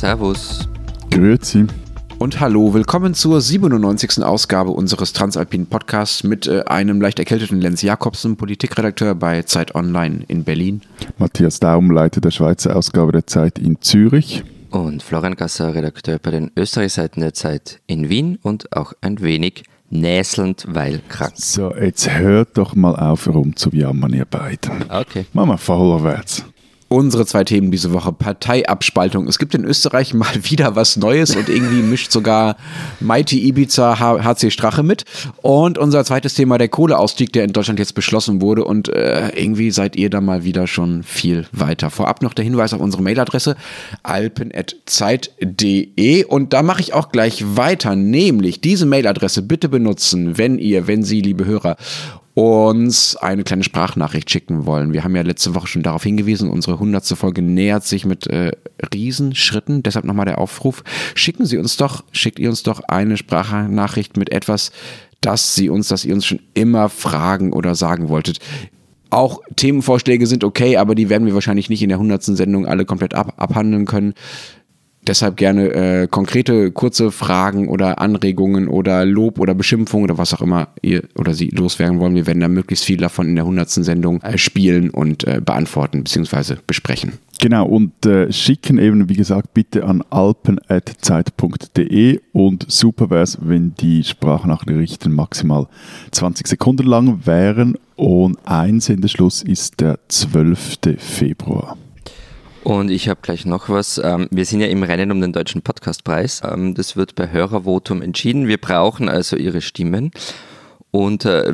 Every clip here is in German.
Servus. Grüezi. Und hallo, willkommen zur 97. Ausgabe unseres Transalpinen Podcasts mit einem leicht erkälteten Lenz Jakobsen, Politikredakteur bei Zeit Online in Berlin. Matthias Daum, Leiter der Schweizer Ausgabe der Zeit in Zürich. Und Florian Gasser, Redakteur bei den Österreichseiten der Zeit in Wien und auch ein wenig näselnd, weil krank. So, jetzt hört doch mal auf rumzujammern, ihr beiden. Okay. Machen wir vorwärts. Unsere zwei Themen diese Woche: Parteiabspaltung. Es gibt in Österreich mal wieder was Neues und irgendwie mischt sogar Mighty Ibiza HC Strache mit. Und unser zweites Thema: der Kohleausstieg, der in Deutschland jetzt beschlossen wurde. Und irgendwie seid ihr da mal wieder schon viel weiter. Vorab noch der Hinweis auf unsere Mailadresse alpen@zeit.de. Und da mache ich auch gleich weiter, nämlich diese Mailadresse bitte benutzen, wenn Sie, liebe Hörer, uns eine kleine Sprachnachricht schicken wollen. Wir haben ja letzte Woche schon darauf hingewiesen, unsere 100. Folge nähert sich mit Riesenschritten. Deshalb nochmal der Aufruf: schickt ihr uns doch eine Sprachnachricht mit etwas, das ihr uns schon immer fragen oder sagen wolltet. Auch Themenvorschläge sind okay, aber die werden wir wahrscheinlich nicht in der 100. Sendung alle komplett abhandeln können. Deshalb gerne konkrete, kurze Fragen oder Anregungen oder Lob oder Beschimpfung oder was auch immer ihr oder sie loswerden wollen. Wir werden da möglichst viel davon in der 100. Sendung spielen und beantworten bzw. besprechen. Genau, und schicken eben, wie gesagt, bitte an alpen@zeit.de und super wäre es, wenn die Sprachnachrichten maximal 20 Sekunden lang wären und Einsendeschluss ist der 12. Februar. Und ich habe gleich noch was. Wir sind ja im Rennen um den Deutschen Podcastpreis. Das wird per Hörervotum entschieden. Wir brauchen also Ihre Stimmen. Unter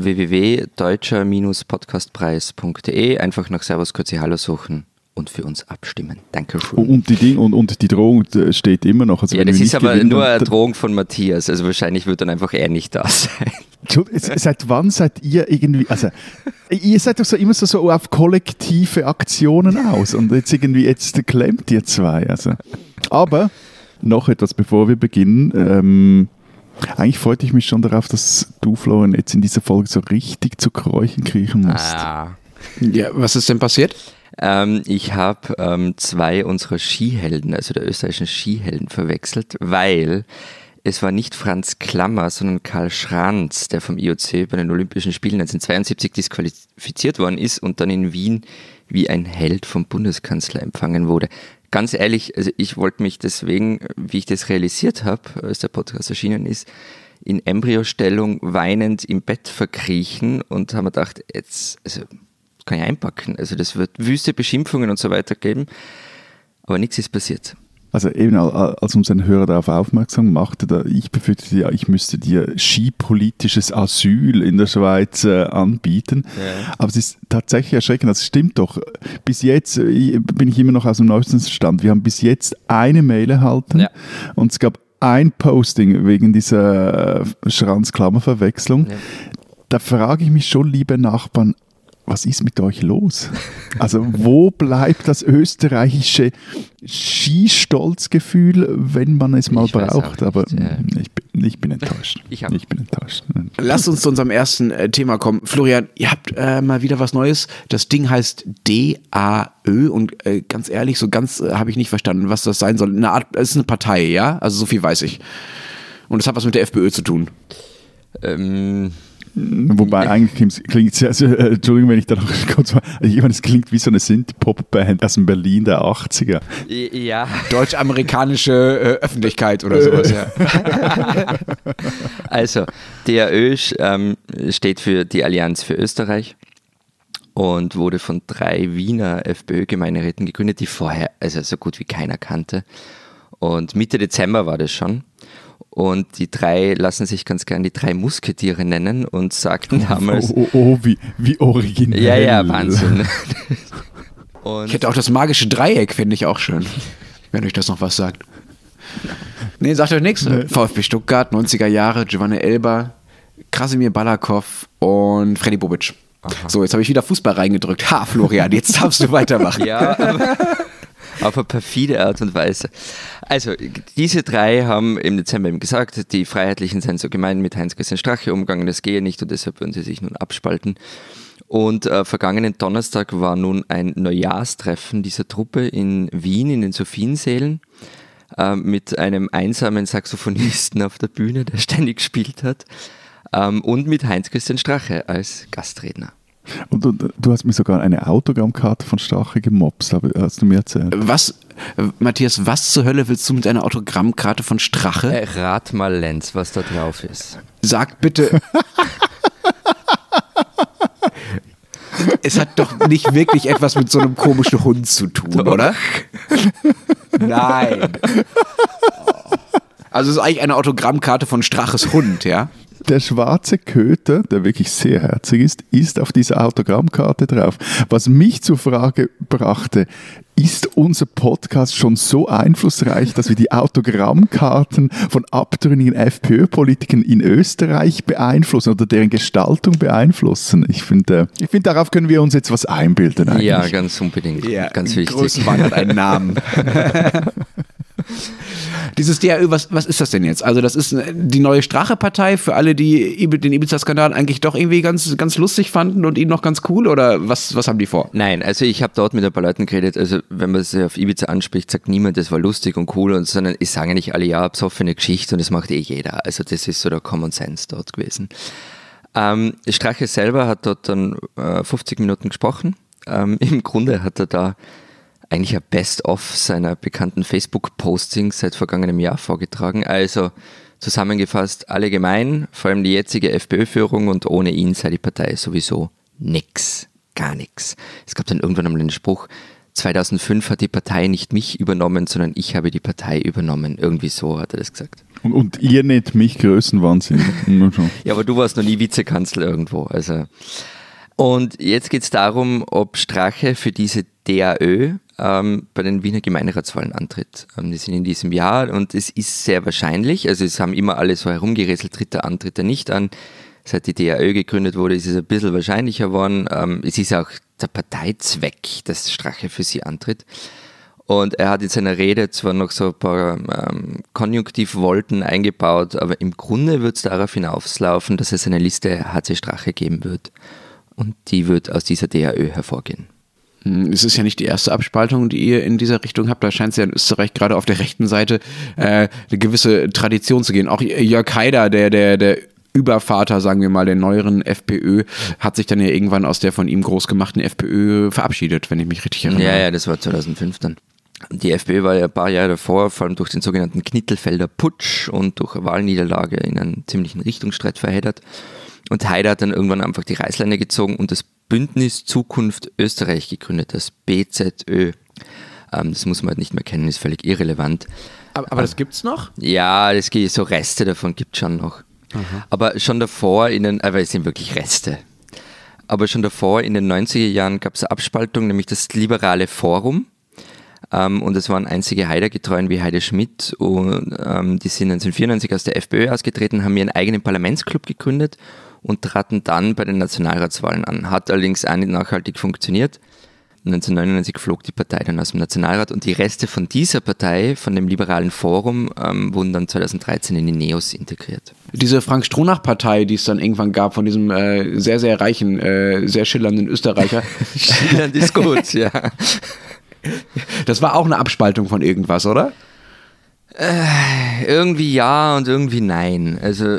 www.deutscher-podcastpreis.de einfach nach Servus Kurzi Hallo suchen und für uns abstimmen. Dankeschön. Und die Drohung steht immer noch. Also ja, das ist aber nur eine Drohung von Matthias. Also wahrscheinlich wird dann einfach er nicht da sein. Seit wann seid ihr irgendwie, also ihr seid doch so immer so auf kollektive Aktionen aus und jetzt klemmt ihr zwei. Also. Aber noch etwas, bevor wir beginnen. Eigentlich freute ich mich schon darauf, dass du, Florian, jetzt in dieser Folge so richtig zu Kräuchen kriechen musst. Ja, was ist denn passiert? Ich habe zwei unserer Skihelden, also der österreichischen Skihelden, verwechselt, weil es war nicht Franz Klammer, sondern Karl Schranz, der vom IOC bei den Olympischen Spielen 1972 disqualifiziert worden ist und dann in Wien wie ein Held vom Bundeskanzler empfangen wurde. Ganz ehrlich, also ich wollte mich deswegen, wie ich das realisiert habe, als der Podcast erschienen ist, in Embryostellung weinend im Bett verkriechen und habe mir gedacht, jetzt kann ich einpacken. Also das wird wüste Beschimpfungen und so weiter geben, aber nichts ist passiert. Also eben, als unseren Hörer darauf aufmerksam machte, ich befürchtete ja, ich müsste dir skipolitisches Asyl in der Schweiz anbieten. Ja. Aber es ist tatsächlich erschreckend, das stimmt doch. Bis jetzt bin ich immer noch aus dem neuesten Stand. Wir haben bis jetzt eine Mail erhalten und es gab ein Posting wegen dieser Schranz-Klammer-Verwechslung. Ja. Da frage ich mich schon, liebe Nachbarn, was ist mit euch los? Also wo bleibt das österreichische Skistolzgefühl, wenn man es mal braucht? Aber ich bin enttäuscht. Ich bin enttäuscht. Lasst uns zu unserem ersten Thema kommen. Florian, ihr habt mal wieder was Neues. Das Ding heißt DAÖ und ganz ehrlich, so ganz habe ich nicht verstanden, was das sein soll. Es ist eine Partei, ja? Also so viel weiß ich. Und es hat was mit der FPÖ zu tun. Wobei eigentlich klingt es, Entschuldigung, wenn ich da noch kurz mal, ich meine, es klingt wie so eine Synth-Pop-Band aus dem Berlin der 80er. Ja. Deutsch-amerikanische Öffentlichkeit oder sowas, ja. Also, DAÖ steht für die Allianz für Österreich und wurde von 3 Wiener FPÖ-Gemeinderäten gegründet, die vorher also so gut wie keiner kannte. Und Mitte Dezember war das schon. Und die 3 lassen sich ganz gern die 3 Musketiere nennen und sagten damals... Wie originell. Ja, Wahnsinn. Und ich hätte auch das magische Dreieck, finde ich auch schön, wenn euch das noch was sagt. Nee, sagt euch nichts? Nee. VfB Stuttgart, 90er Jahre, Giovanni Elber, Krasimir Balakov und Freddy Bobic. Aha. So, jetzt habe ich wieder Fußball reingedrückt. Ha, Florian, jetzt darfst du weitermachen. Ja, aber auf eine perfide Art und Weise. Also, diese 3 haben im Dezember eben gesagt, die Freiheitlichen seien so gemein mit Heinz-Christian Strache umgegangen, das gehe nicht und deshalb würden sie sich nun abspalten. Und vergangenen Donnerstag war nun ein Neujahrstreffen dieser Truppe in Wien, in den Sophiensälen. mit einem einsamen Saxophonisten auf der Bühne, der ständig gespielt hat, und mit Heinz-Christian Strache als Gastredner. Und du hast mir sogar eine Autogrammkarte von Strache gemobst, hast du mir erzählt. Was, Matthias, was zur Hölle willst du mit einer Autogrammkarte von Strache? Rat mal, Lenz, was da drauf ist. Sag bitte... Es hat doch nicht wirklich etwas mit so einem komischen Hund zu tun, oder? Nein. Also es ist eigentlich eine Autogrammkarte von Straches Hund, ja? Der schwarze Köter, der wirklich sehr herzig ist auf dieser Autogrammkarte drauf. Was mich zur Frage brachte, ist unser Podcast schon so einflussreich, dass wir die Autogrammkarten von abtrünnigen FPÖ-Politikern in Österreich beeinflussen oder deren Gestaltung beeinflussen? Ich finde, darauf können wir uns jetzt was einbilden eigentlich. Ja, ganz unbedingt. Ja, ganz wichtig. Größenwahn hat einen Namen. Dieses DAÖ, was ist das denn jetzt? Also das ist die neue Strache-Partei für alle, die den Ibiza-Skandal eigentlich doch irgendwie ganz, ganz lustig fanden und ihn noch ganz cool, oder was haben die vor? Nein, also ich habe dort mit ein paar Leuten geredet, also wenn man es auf Ibiza anspricht, sagt niemand, das war lustig und cool, sondern es sagen ja nicht alle, ja, besoffene Geschichte und das macht jeder. Also das ist so der Common Sense dort gewesen. Strache selber hat dort dann 50 Minuten gesprochen. Im Grunde hat er da eigentlich ein Best-of seiner bekannten Facebook-Postings seit vergangenem Jahr vorgetragen. Also zusammengefasst, alle gemein, vor allem die jetzige FPÖ-Führung, und ohne ihn sei die Partei sowieso nix, gar nichts. Es gab dann irgendwann einmal den Spruch, 2005 hat die Partei nicht mich übernommen, sondern ich habe die Partei übernommen. Irgendwie so hat er das gesagt. Und ihr nicht mich, Größenwahnsinn. Ja, aber du warst noch nie Vizekanzler irgendwo. Also. Und jetzt geht es darum, ob Strache für diese DAÖ bei den Wiener Gemeinderatswahlen antritt. Die sind in diesem Jahr und es ist sehr wahrscheinlich, also es haben immer alle so herumgerätselt, tritt er an, tritt er nicht an. Seit die DAÖ gegründet wurde, ist es ein bisschen wahrscheinlicher geworden. Es ist auch der Parteizweck, dass Strache für sie antritt. Und er hat in seiner Rede zwar noch so ein paar Konjunktivvolten eingebaut, aber im Grunde wird es darauf hinauslaufen, dass es eine Liste HC Strache geben wird. Und die wird aus dieser DAÖ hervorgehen. Es ist ja nicht die erste Abspaltung, die ihr in dieser Richtung habt. Da scheint es ja in Österreich gerade auf der rechten Seite eine gewisse Tradition zu gehen. Auch Jörg Haider, der Übervater, sagen wir mal, der neueren FPÖ, hat sich dann ja irgendwann aus der von ihm groß gemachten FPÖ verabschiedet, wenn ich mich richtig erinnere. Ja, das war 2005 dann. Die FPÖ war ja ein paar Jahre davor, vor allem durch den sogenannten Knittelfelder Putsch und durch eine Wahlniederlage in einen ziemlichen Richtungsstreit verheddert. Und Haider hat dann irgendwann einfach die Reißleine gezogen und das Bündnis Zukunft Österreich gegründet, das BZÖ. Das muss man halt nicht mehr kennen, ist völlig irrelevant. Aber das gibt's noch? Ja, so Reste davon gibt es schon noch. Aha. Aber schon davor, aber es sind wirklich Reste. Aber schon davor, in den 90er Jahren, gab es eine Abspaltung, nämlich das Liberale Forum. Und es waren einzige Haider-Getreuen wie Heide Schmidt. Und die sind 1994 aus der FPÖ ausgetreten, haben ihren eigenen Parlamentsclub gegründet und traten dann bei den Nationalratswahlen an. Hat allerdings auch nicht nachhaltig funktioniert. 1999 flog die Partei dann aus dem Nationalrat und die Reste von dieser Partei, von dem Liberalen Forum, wurden dann 2013 in die NEOS integriert. Diese Frank-Stronach-Partei, die es dann irgendwann gab, von diesem sehr, sehr reichen, sehr schillernden Österreicher. Schillernd ist gut, ja. Das war auch eine Abspaltung von irgendwas, oder? Irgendwie ja und irgendwie nein. Also...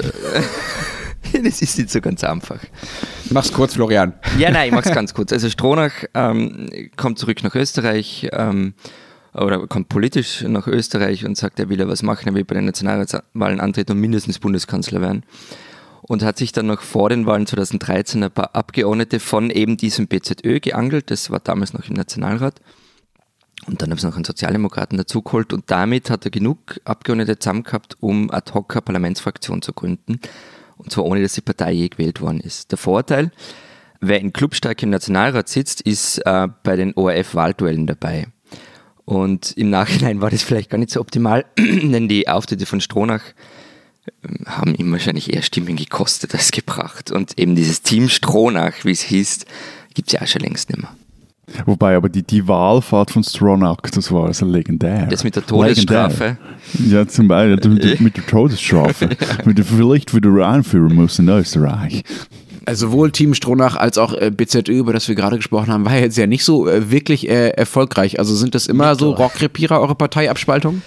Das ist nicht so ganz einfach. Mach's kurz, Florian. Ja, nein, ich mach's ganz kurz. Also Stronach kommt zurück nach Österreich oder kommt politisch nach Österreich und sagt, er will ja was machen, er will bei den Nationalratswahlen antreten und mindestens Bundeskanzler werden. Und hat sich dann noch vor den Wahlen 2013 ein paar Abgeordnete von eben diesem BZÖ geangelt. Das war damals noch im Nationalrat. Und dann haben sie noch einen Sozialdemokraten dazugeholt und damit hat er genug Abgeordnete zusammen gehabt, um ad hoc eine Parlamentsfraktion zu gründen. Und zwar ohne, dass die Partei je gewählt worden ist. Der Vorteil, wer in Clubstärke im Nationalrat sitzt, ist bei den ORF-Wahlduellen dabei. Und im Nachhinein war das vielleicht gar nicht so optimal, denn die Auftritte von Stronach haben ihm wahrscheinlich eher Stimmen gekostet als gebracht. Und eben dieses Team Stronach, wie es hieß, gibt es ja auch schon längst nicht mehr. Wobei, aber die Wahlfahrt von Stronach, das war also legendär. Das mit der Todesstrafe? Legendär. Ja, zum Beispiel mit der Todesstrafe. Mit der vielleicht wieder einführen muss in Österreich. Also sowohl Team Stronach als auch BZÖ, über das wir gerade gesprochen haben, war jetzt ja nicht so wirklich erfolgreich. Also sind das immer so Rockrepierer, eure Parteiabspaltung?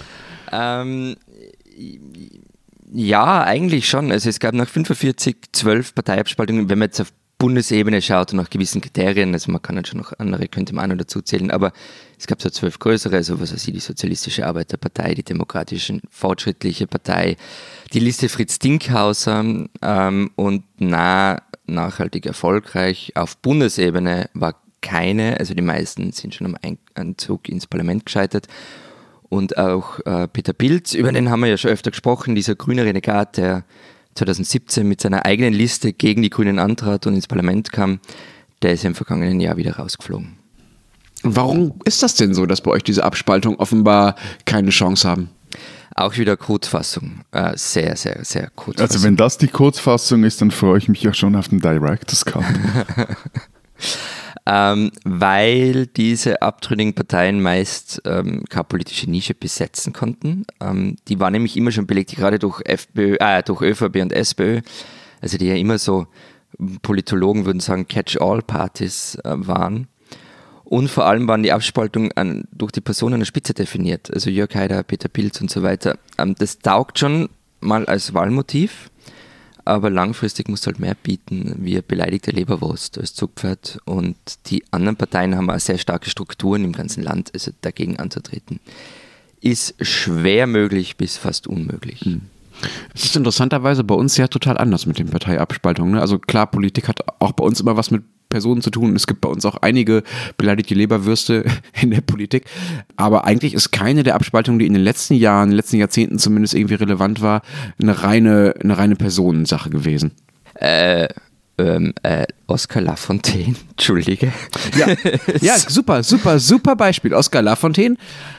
Ja, eigentlich schon. Also es gab nach 45 12 Parteiabspaltungen, wenn man jetzt auf Bundesebene schaut und nach gewissen Kriterien, also man kann jetzt schon noch andere, könnte man auch noch dazu zählen, aber es gab so 12 größere, also was weiß ich, die Sozialistische Arbeiterpartei, die Demokratische Fortschrittliche Partei, die Liste Fritz Dinkhauser und nachhaltig erfolgreich. Auf Bundesebene war keine, also die meisten sind schon am Einzug ins Parlament gescheitert. Und auch Peter Pilz, über den haben wir ja schon öfter gesprochen, dieser grüne Renegat, der 2017 mit seiner eigenen Liste gegen die Grünen antrat und ins Parlament kam, der ist im vergangenen Jahr wieder rausgeflogen. Warum ist das denn so, dass bei euch diese Abspaltung offenbar keine Chance haben? Auch wieder Kurzfassung. Sehr, sehr, sehr Kurzfassung. Also wenn das die Kurzfassung ist, dann freue ich mich ja schon auf den Director's Cut. Weil diese abtrünnigen Parteien meist keine politische Nische besetzen konnten. Die war nämlich immer schon belegt, gerade durch ÖVP und SPÖ, also die ja immer so, Politologen würden sagen, Catch-all-Partys waren. Und vor allem waren die Abspaltungen durch die Personen an der Spitze definiert, also Jörg Haider, Peter Pilz und so weiter. Das taugt schon mal als Wahlmotiv, aber langfristig musst du halt mehr bieten, wie eine beleidigte Leberwurst als Zugpferd. Und die anderen Parteien haben auch sehr starke Strukturen im ganzen Land, also dagegen anzutreten, ist schwer möglich bis fast unmöglich. Es ist interessanterweise bei uns ja total anders mit den Parteiabspaltungen. Ne? Also klar, Politik hat auch bei uns immer was mit Personen zu tun. Es gibt bei uns auch einige beleidigte Leberwürste in der Politik. Aber eigentlich ist keine der Abspaltungen, die in den letzten Jahren, in den letzten Jahrzehnten zumindest irgendwie relevant war, eine reine Personensache gewesen. Oskar Lafontaine, entschuldige. Ja, super Beispiel. Oskar Lafontaine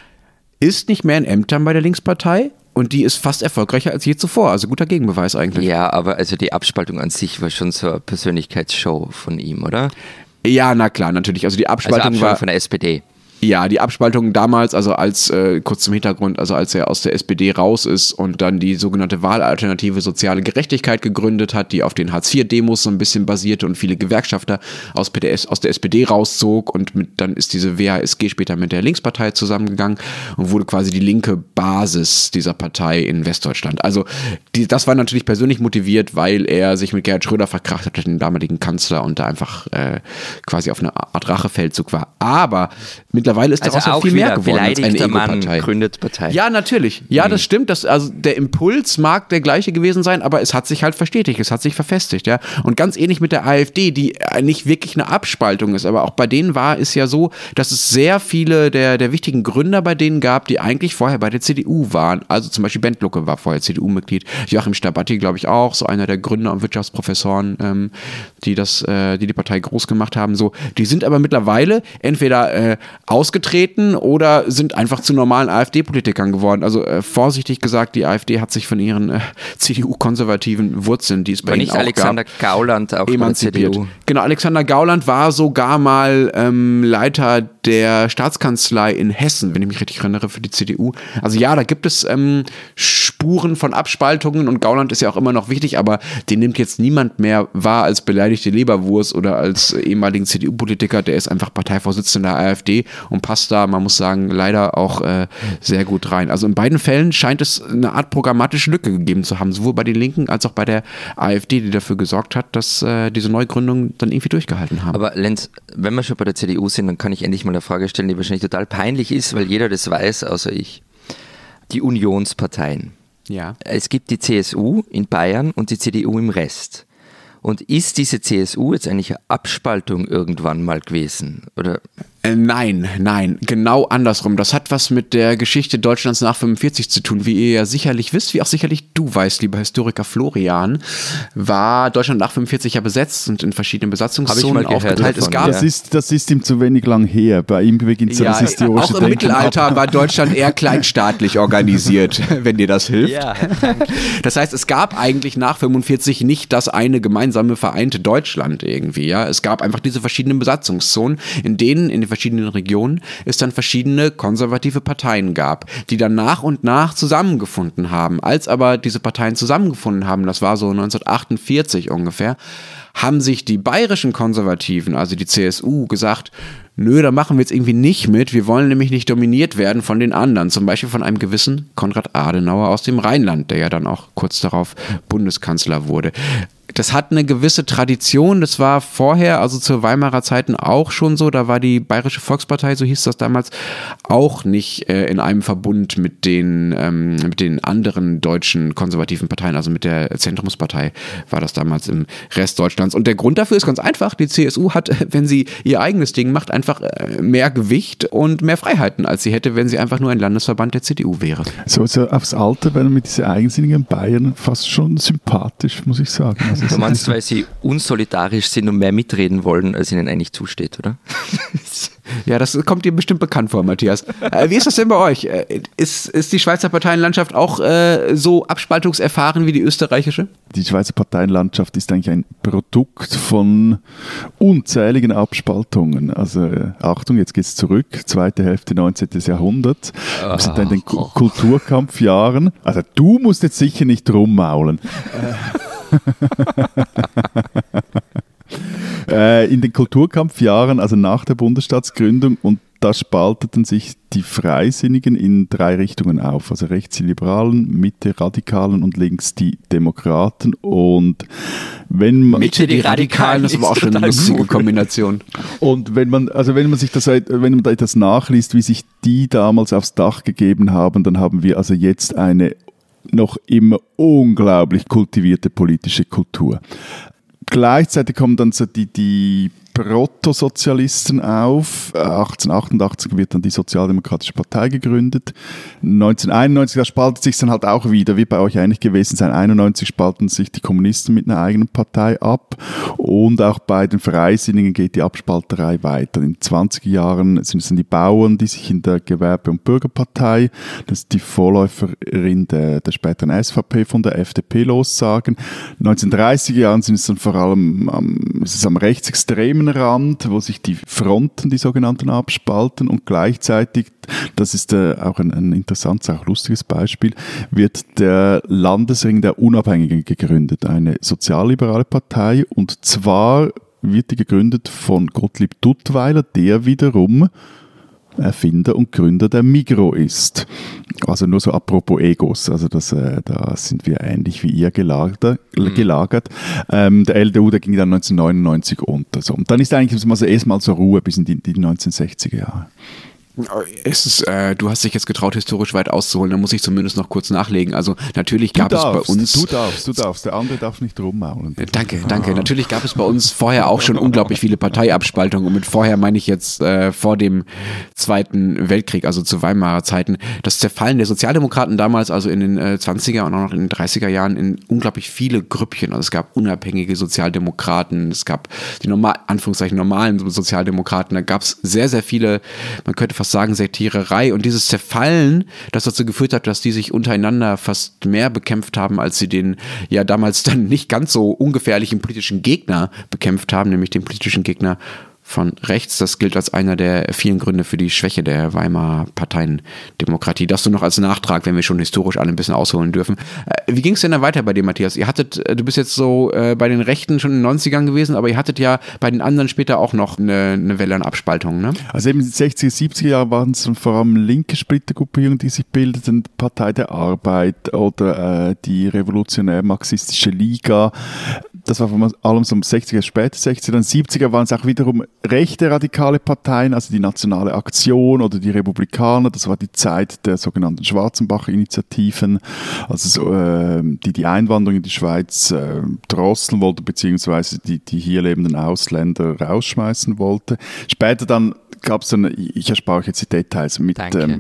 ist nicht mehr in Ämtern bei der Linkspartei. Und die ist fast erfolgreicher als je zuvor. Also guter Gegenbeweis eigentlich. Ja, aber also die Abspaltung an sich war schon so eine Persönlichkeitsshow von ihm, oder? Ja, na klar, natürlich. Also die Abspaltung war von der SPD. Ja, die Abspaltung damals, also als, kurz zum Hintergrund, also als er aus der SPD raus ist und dann die sogenannte Wahlalternative Soziale Gerechtigkeit gegründet hat, die auf den Hartz-IV-Demos so ein bisschen basierte und viele Gewerkschafter aus der SPD rauszog und dann ist diese WASG später mit der Linkspartei zusammengegangen und wurde quasi die linke Basis dieser Partei in Westdeutschland. Also das war natürlich persönlich motiviert, weil er sich mit Gerhard Schröder verkracht hat, den damaligen Kanzler, und da einfach quasi auf eine Art Rachefeldzug war. Aber mittlerweile ist daraus auch viel mehr geworden als eine Ego-Partei. Gründet Partei. Ja, natürlich. Ja, das stimmt. Also der Impuls mag der gleiche gewesen sein, aber es hat sich halt verstetigt, es hat sich verfestigt. Ja? Und ganz ähnlich mit der AfD, die nicht wirklich eine Abspaltung ist, aber auch bei denen war es ja so, dass es sehr viele der wichtigen Gründer bei denen gab, die eigentlich vorher bei der CDU waren. Also zum Beispiel Bent Lucke war vorher CDU-Mitglied, Joachim Stabatti, glaube ich auch, so einer der Gründer und Wirtschaftsprofessoren, die die Partei groß gemacht haben. So, die sind aber mittlerweile entweder ausgetreten oder sind einfach zu normalen AfD-Politikern geworden. Also vorsichtig gesagt, die AfD hat sich von ihren CDU-konservativen Wurzeln, die es bei ihnen auch Alexander gab, Gauland auch emanzipiert. CDU. Genau, Alexander Gauland war sogar mal Leiter der Staatskanzlei in Hessen, wenn ich mich richtig erinnere, für die CDU. Also ja, da gibt es Spuren von Abspaltungen und Gauland ist ja auch immer noch wichtig, aber den nimmt jetzt niemand mehr wahr als beleidigte Leberwurst oder als ehemaligen CDU-Politiker. Der ist einfach Parteivorsitzender der AfD und passt da, man muss sagen, leider auch sehr gut rein. Also in beiden Fällen scheint es eine Art programmatische Lücke gegeben zu haben, sowohl bei den Linken als auch bei der AfD, die dafür gesorgt hat, dass diese Neugründungen dann irgendwie durchgehalten haben. Aber Lenz, wenn wir schon bei der CDU sind, dann kann ich endlich mal eine Frage stellen, die wahrscheinlich total peinlich ist, weil jeder das weiß, außer ich. Die Unionsparteien. Ja. Es gibt die CSU in Bayern und die CDU im Rest. Und ist diese CSU jetzt eigentlich eine Abspaltung irgendwann mal gewesen? Oder? Nein, genau andersrum. Das hat was mit der Geschichte Deutschlands nach 45 zu tun. Wie ihr ja sicherlich wisst, wie auch sicherlich du weißt, lieber Historiker Florian, war Deutschland nach 45 ja besetzt und in verschiedenen Besatzungszonen aufgeteilt. Davon, das ist ihm zu wenig lang her. Bei ihm beginnt so das historische Denken. Auch im Mittelalter war Deutschland eher kleinstaatlich organisiert, wenn dir das hilft. Ja. Das heißt, es gab eigentlich nach 45 nicht das eine gemeinsame vereinte Deutschland irgendwie. Ja? Es gab einfach diese verschiedenen Besatzungszonen, in denen in den verschiedenen Regionen es dann verschiedene konservative Parteien gab, die dann nach und nach zusammengefunden haben. Als aber diese Parteien zusammengefunden haben, das war so 1948 ungefähr, haben sich die bayerischen Konservativen, also die CSU, gesagt, nö, da machen wir jetzt irgendwie nicht mit, wir wollen nämlich nicht dominiert werden von den anderen, zum Beispiel von einem gewissen Konrad Adenauer aus dem Rheinland, der ja dann auch kurz darauf Bundeskanzler wurde. Das hat eine gewisse Tradition, das war vorher, also zur Weimarer Zeiten auch schon so, da war die Bayerische Volkspartei, so hieß das damals, auch nicht in einem Verbund mit den anderen deutschen konservativen Parteien, also mit der Zentrumspartei war das damals im Rest Deutschlands. Und der Grund dafür ist ganz einfach, die CSU hat, wenn sie ihr eigenes Ding macht, einfach mehr Gewicht und mehr Freiheiten, als sie hätte, wenn sie einfach nur ein Landesverband der CDU wäre. So aufs Alter werden mit diesen eigensinnigen Bayern fast schon sympathisch, muss ich sagen. Also du meinst, weil sie unsolidarisch sind und mehr mitreden wollen, als ihnen eigentlich zusteht, oder? Ja, das kommt dir bestimmt bekannt vor, Matthias. Wie ist das denn bei euch? Ist die Schweizer Parteienlandschaft auch so abspaltungserfahren wie die österreichische? Die Schweizer Parteienlandschaft ist eigentlich ein Produkt von unzähligen Abspaltungen. Also Achtung, jetzt geht's zurück, zweite Hälfte 19. Jahrhundert. Wir sind in den Kulturkampfjahren. Also du musst jetzt sicher nicht rummaulen. In den Kulturkampfjahren, also nach der Bundesstaatsgründung, und da spalteten sich die Freisinnigen in 3 Richtungen auf. Also rechts die Liberalen, Mitte Radikalen und links die Demokraten. Und wenn man Mitte die Radikalen, das war auch schon eine lustige Kombination. Und wenn man da etwas nachliest, wie sich die damals aufs Dach gegeben haben, dann haben wir also jetzt eine noch immer unglaublich kultivierte politische Kultur. Gleichzeitig kommen dann so die Protosozialisten auf. 1888 wird dann die Sozialdemokratische Partei gegründet. 1991, da spaltet sich dann halt auch wieder, wie bei euch eigentlich gewesen sein. 1991 spalten sich die Kommunisten mit einer eigenen Partei ab und auch bei den Freisinnigen geht die Abspalterei weiter. In den 20er Jahren sind es dann die Bauern, die sich in der Gewerbe- und Bürgerpartei, das ist die Vorläuferin der späteren SVP, von der FDP lossagen. In den 1930er Jahren sind es dann vor allem am rechtsextremen Rand, wo sich die Fronten, die sogenannten, abspalten und gleichzeitig, das ist auch ein interessantes, auch lustiges Beispiel, wird der Landesring der Unabhängigen gegründet, eine sozialliberale Partei, und zwar wird die gegründet von Gottlieb Duttweiler, der wiederum Erfinder und Gründer der Migros ist. Also nur so apropos Egos, also da sind wir ähnlich wie ihr gelagert. Der LDU, der ging dann 1999 unter. So. Und dann ist eigentlich also erstmal zur Ruhe bis in die 1960er Jahre. Du hast dich jetzt getraut, historisch weit auszuholen, da muss ich zumindest noch kurz nachlegen. Also natürlich gab es bei uns... Du darfst, der andere darf nicht rummaulen. Danke. Natürlich gab es bei uns vorher auch schon unglaublich viele Parteiabspaltungen, und mit vorher meine ich jetzt vor dem Zweiten Weltkrieg, also zu Weimarer Zeiten. Das Zerfallen der Sozialdemokraten damals, also in den 20er und auch noch in den 30er Jahren, in unglaublich viele Grüppchen. Also es gab unabhängige Sozialdemokraten, es gab die normalen Sozialdemokraten, da gab es sehr, sehr viele, man könnte fast sagen, Sektiererei, und dieses Zerfallen, das dazu geführt hat, dass die sich untereinander fast mehr bekämpft haben, als sie den ja damals dann nicht ganz so ungefährlichen politischen Gegner bekämpft haben, nämlich den politischen Gegner von rechts. Das gilt als einer der vielen Gründe für die Schwäche der Weimarer Parteiendemokratie. Das nur noch als Nachtrag, wenn wir schon historisch alle ein bisschen ausholen dürfen. Wie ging es denn dann weiter bei dir, Matthias? Du bist jetzt so bei den Rechten schon in den 90ern gewesen, aber ihr hattet ja bei den anderen später auch noch eine Welle an Abspaltungen, ne? Also eben in den 60er, 70er Jahren waren es vor allem linke Splittergruppierungen, die sich bildeten, Partei der Arbeit oder die revolutionär-marxistische Liga. Das war vor allem so um 60er, späte 60er, dann 70er waren es auch wiederum rechte radikale Parteien, also die Nationale Aktion oder die Republikaner. Das war die Zeit der sogenannten Schwarzenbach-Initiativen, also die Einwanderung in die Schweiz drosseln wollte, beziehungsweise die hier lebenden Ausländer rausschmeißen wollte. Später dann gab es dann, ich erspare euch jetzt die Details, mit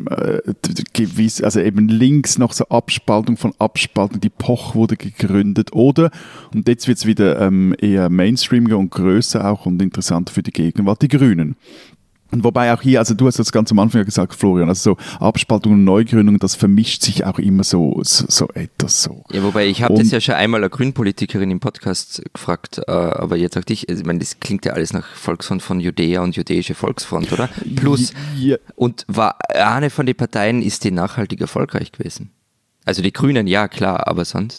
gewiss, also eben links noch so Abspaltung von Abspaltung, die POCH wurde gegründet, oder, und jetzt wird es wieder eher mainstreamiger und größer auch und interessanter für die Gegenwart, die Grünen. Und wobei auch hier, also du hast das ganz am Anfang ja gesagt, Florian, also so Abspaltung und Neugründung, das vermischt sich auch immer so etwas so. Ja, wobei ich habe das ja schon einmal eine Grünpolitikerin im Podcast gefragt, aber jetzt auch dich, ich meine, das klingt ja alles nach Volksfront von Judäa und Judäische Volksfront, oder? Plus, und war eine von den Parteien, ist die nachhaltig erfolgreich gewesen? Also die Grünen, ja klar, aber sonst?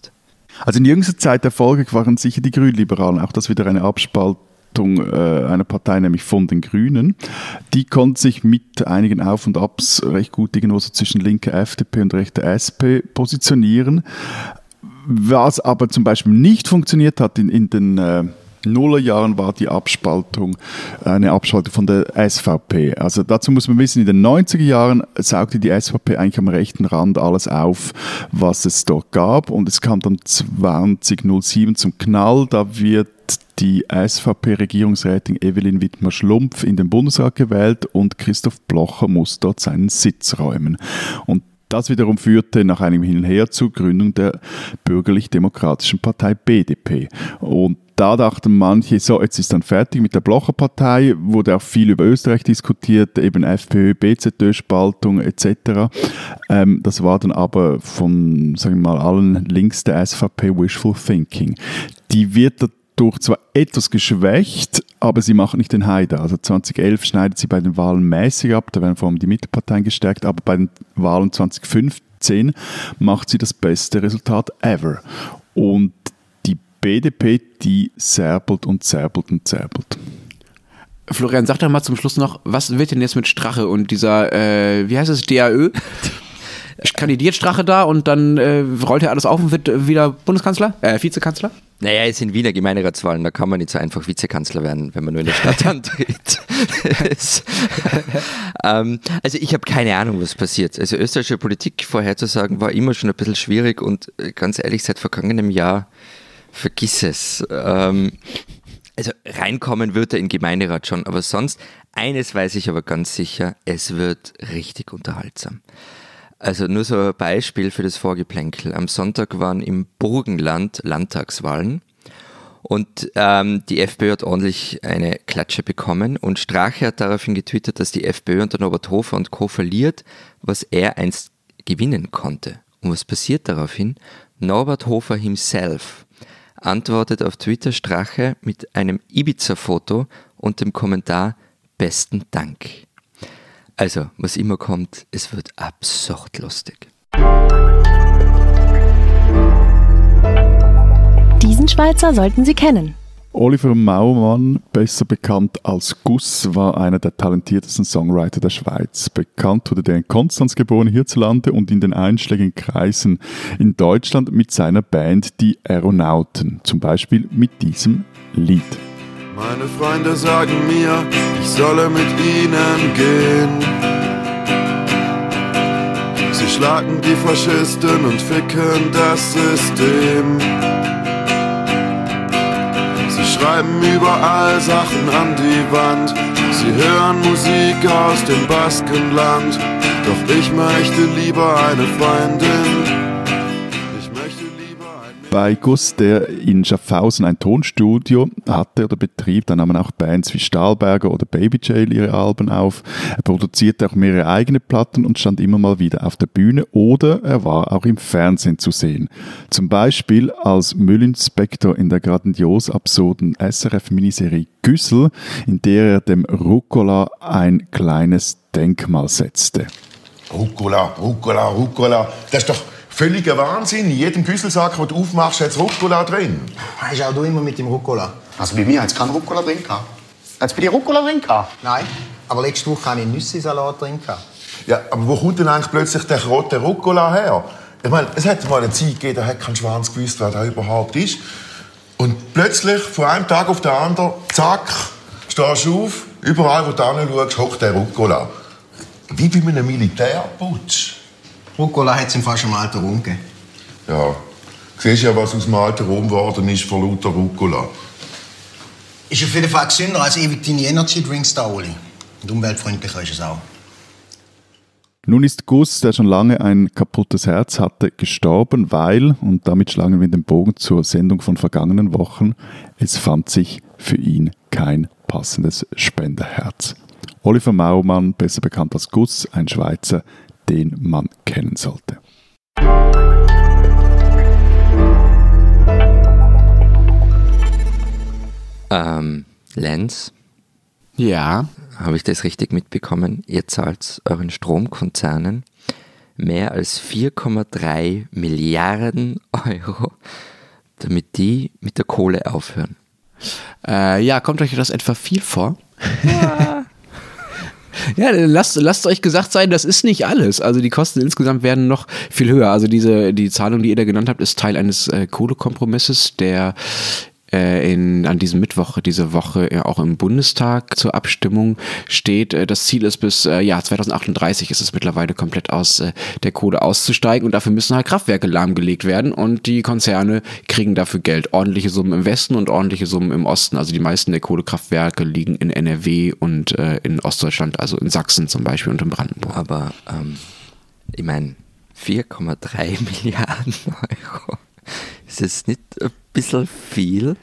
Also in jüngster Zeit erfolgreich waren sicher die Grünliberalen, auch das wieder eine Abspaltung einer Partei, nämlich von den Grünen. Die konnten sich mit einigen Auf und Abs recht gut irgendwo so zwischen linker FDP und rechter SP positionieren. Was aber zum Beispiel nicht funktioniert hat in den Nullerjahren war die Abspaltung, eine Abspaltung von der SVP. Also dazu muss man wissen, in den 90er Jahren saugte die SVP eigentlich am rechten Rand alles auf, was es dort gab. Und es kam dann 2007 zum Knall. Da wird die SVP-Regierungsrätin Evelyn Wittmer-Schlumpf in den Bundesrat gewählt und Christoph Blocher muss dort seinen Sitz räumen. Und das wiederum führte nach einem Hin und Her zur Gründung der bürgerlich-demokratischen Partei BDP. Und da dachten manche, so, jetzt ist dann fertig mit der Blocher-Partei, wurde auch viel über Österreich diskutiert, eben FPÖ, BZÖ-Spaltung etc. Das war dann aber von, sagen wir mal, allen links der SVP Wishful Thinking. Die wird dadurch zwar etwas geschwächt, aber sie machen nicht den Heider. Also 2011 schneidet sie bei den Wahlen mäßig ab, da werden vor allem die Mitteparteien gestärkt, aber bei den Wahlen 2015 macht sie das beste Resultat ever. Und die BDP, die zerbelt und zerbelt und zerbelt. Florian, sag doch mal zum Schluss noch, was wird denn jetzt mit Strache und dieser, wie heißt es, DAÖ? Kandidiert Strache da und dann rollt er alles auf und wird wieder Bundeskanzler? Vizekanzler? Naja, es sind Wiener Gemeinderatswahlen, da kann man nicht so einfach Vizekanzler werden, wenn man nur in der Stadt antritt. Also ich habe keine Ahnung, was passiert. Also österreichische Politik vorherzusagen war immer schon ein bisschen schwierig und ganz ehrlich, seit vergangenem Jahr vergiss es. Also reinkommen wird er in den Gemeinderat schon, aber sonst, eines weiß ich aber ganz sicher, es wird richtig unterhaltsam. Also nur so ein Beispiel für das Vorgeplänkel. Am Sonntag waren im Burgenland Landtagswahlen und die FPÖ hat ordentlich eine Klatsche bekommen und Strache hat daraufhin getwittert, dass die FPÖ unter Norbert Hofer und Co. verliert, was er einst gewinnen konnte. Und was passiert daraufhin? Norbert Hofer himself antwortet auf Twitter Strache mit einem Ibiza-Foto und dem Kommentar „Besten Dank". Also, was immer kommt, es wird absurd lustig. Diesen Schweizer sollten Sie kennen. Oliver Maumann, besser bekannt als Gus, war einer der talentiertesten Songwriter der Schweiz. Bekannt wurde der in Konstanz geboren, hierzulande und in den einschlägigen Kreisen in Deutschland mit seiner Band Die Aeronauten. Zum Beispiel mit diesem Lied. Meine Freunde sagen mir, ich solle mit ihnen gehen. Sie schlagen die Faschisten und ficken das System. Sie schreiben überall Sachen an die Wand. Sie hören Musik aus dem Baskenland. Doch ich möchte lieber eine Freundin. Bei Gus, der in Schaffhausen ein Tonstudio hatte oder betrieb, da nahmen auch Bands wie Stahlberger oder Baby Jail ihre Alben auf. Er produzierte auch mehrere eigene Platten und stand immer mal wieder auf der Bühne oder er war auch im Fernsehen zu sehen. Zum Beispiel als Müllinspektor in der grandios absurden SRF-Miniserie Güssel, in der er dem Rucola ein kleines Denkmal setzte. Rucola, Rucola, Rucola, das ist doch völliger Wahnsinn. In jedem Güsselsack, den du aufmachst, hat Rucola drin. Hast du auch du immer mit dem Rucola? Also bei mir hat es keinen Rucola drin gehabt. Hat es bei dir Rucola drin gehabt? Nein, aber letzte Woche hatte ich Nüsse-Salat drin gehabt. Ja, aber wo kommt denn eigentlich plötzlich der rote Rucola her? Ich meine, es hat mal eine Zeit gegeben, da hat kein Schwanz gewusst, wer da überhaupt ist. Und plötzlich, von einem Tag auf den anderen, zack, stehst du auf, überall, wo du hinschaust, hockt der Rucola. Wie bei einem Militärputsch. Rucola hat es im fast im alten Rom gegeben. Ja, du siehst ja, was aus dem alten Rom geworden ist vor lauter Rucola. Ist auf jeden Fall gesünder als ewig deine Energy-Drinks da, Oli. Und umweltfreundlicher ist es auch. Nun ist Gus, der schon lange ein kaputtes Herz hatte, gestorben, weil, und damit schlagen wir den Bogen zur Sendung von vergangenen Wochen, es fand sich für ihn kein passendes Spenderherz. Oliver Maumann, besser bekannt als Gus, ein Schweizer, den man kennen sollte. Lenz? Ja. Habe ich das richtig mitbekommen? Ihr zahlt euren Stromkonzernen mehr als 4,3 Milliarden Euro damit die mit der Kohle aufhören. Kommt euch das etwa viel vor? Ja. Ja, lasst euch gesagt sein, das ist nicht alles. Also die Kosten insgesamt werden noch viel höher. Also die Zahlung, die ihr da genannt habt, ist Teil eines Kohlekompromisses, der an diesem Mittwoch diese Woche auch im Bundestag zur Abstimmung steht. Das Ziel ist bis 2038 ist es mittlerweile komplett aus der Kohle auszusteigen und dafür müssen halt Kraftwerke lahmgelegt werden und die Konzerne kriegen dafür Geld. Ordentliche Summen im Westen und ordentliche Summen im Osten. Also die meisten der Kohlekraftwerke liegen in NRW und in Ostdeutschland, also in Sachsen zum Beispiel und in Brandenburg. Aber ich meine, 4,3 Milliarden Euro. Ist das nicht ein bisschen viel?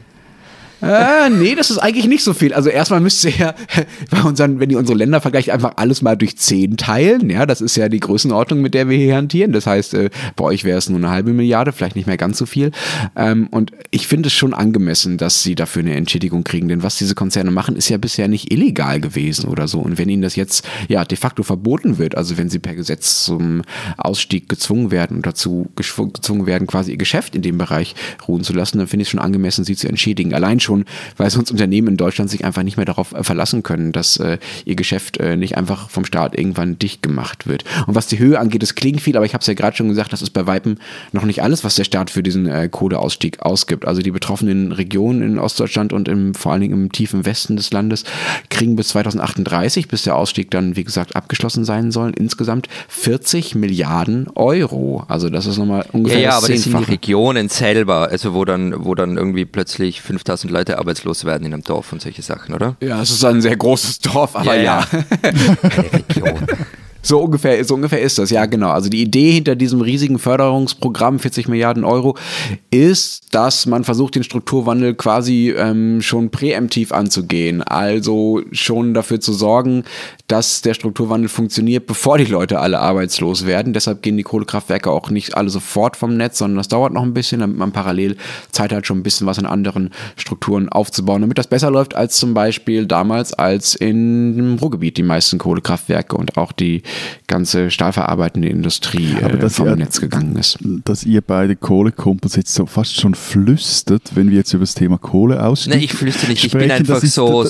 Nee, das ist eigentlich nicht so viel. Also erstmal müsst ihr ja wenn ihr unsere Länder vergleicht, einfach alles mal durch 10 teilen. Ja, das ist ja die Größenordnung, mit der wir hier hantieren. Das heißt, bei euch wäre es nur 1/2 Milliarde, vielleicht nicht mehr ganz so viel. Und ich finde es schon angemessen, dass sie dafür eine Entschädigung kriegen. Denn was diese Konzerne machen, ist ja bisher nicht illegal gewesen oder so. Und wenn ihnen das jetzt de facto verboten wird, also wenn sie per Gesetz zum Ausstieg gezwungen werden und dazu gezwungen werden, quasi ihr Geschäft in dem Bereich ruhen zu lassen, dann finde ich es schon angemessen, sie zu entschädigen. Allein schon, weil sonst Unternehmen in Deutschland sich einfach nicht mehr darauf verlassen können, dass ihr Geschäft nicht einfach vom Staat irgendwann dicht gemacht wird. Und was die Höhe angeht, das klingt viel, aber ich habe es ja gerade schon gesagt, das ist bei Weitem noch nicht alles, was der Staat für diesen Kohleausstieg ausgibt. Also die betroffenen Regionen in Ostdeutschland und vor allen Dingen im tiefen Westen des Landes kriegen bis 2038, bis der Ausstieg dann, wie gesagt, abgeschlossen sein soll, insgesamt 40 Milliarden Euro. Also das ist nochmal ungefähr das aber das sind die Regionen selber, also wo dann irgendwie plötzlich 5000 Leute arbeitslos werden in einem Dorf und solche Sachen, oder? Ja, es ist ein sehr großes Dorf, aber ja. Eine Region. So ungefähr ist das, ja genau. Also die Idee hinter diesem riesigen Förderungsprogramm, 40 Milliarden Euro, ist, dass man versucht, den Strukturwandel quasi schon präemptiv anzugehen. Also schon dafür zu sorgen, dass der Strukturwandel funktioniert, bevor die Leute alle arbeitslos werden. Deshalb gehen die Kohlekraftwerke auch nicht alle sofort vom Netz, sondern das dauert noch ein bisschen, damit man parallel Zeit hat, schon ein bisschen was an anderen Strukturen aufzubauen, damit das besser läuft als zum Beispiel damals, als im Ruhrgebiet die meisten Kohlekraftwerke und auch die ganze stahlverarbeitende Industrie vom Netz gegangen ist. Dass ihr beide Kohlekumpels jetzt so fast schon flüstert, wenn wir jetzt über das Thema Kohleausstieg Nein, ich flüstere nicht. Ich bin einfach so